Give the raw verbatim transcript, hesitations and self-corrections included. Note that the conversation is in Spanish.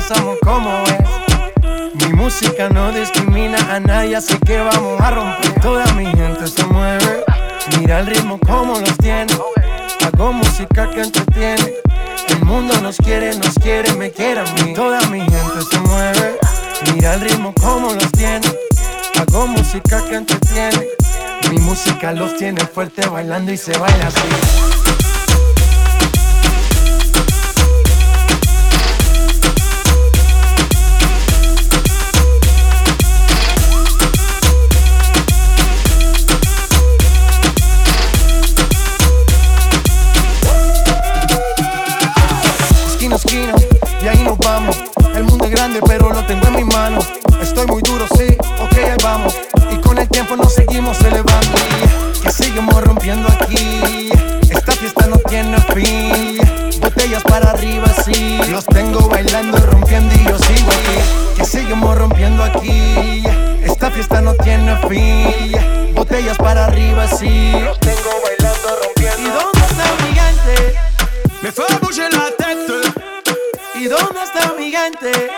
empezamos como es. Mi música no discrimina a nadie, así que vamos a romper. Toda mi gente se mueve, mira el ritmo como los tiene. Hago música que entretiene. El mundo nos quiere, nos quiere, me quiere a mí. Toda mi gente se mueve, mira el ritmo como los tiene. Hago música que entretiene. Mi música los tiene fuerte bailando y se baila así. Esquina, y ahí nos vamos. El mundo es grande, pero lo tengo en mis manos. Estoy muy duro, sí, ok, ahí vamos. Y con el tiempo nos seguimos elevando. Y seguimos rompiendo aquí. Esta fiesta no tiene fin. Botellas para arriba, sí. Los tengo bailando y rompiendo y yo sigo aquí. Y seguimos rompiendo aquí. Esta fiesta no tiene fin. Botellas para arriba, sí. Los tengo bailando, rompiendo. ¿Y dónde está mi gente? Me fais bouger la tête. ¿Y dónde está mi gente?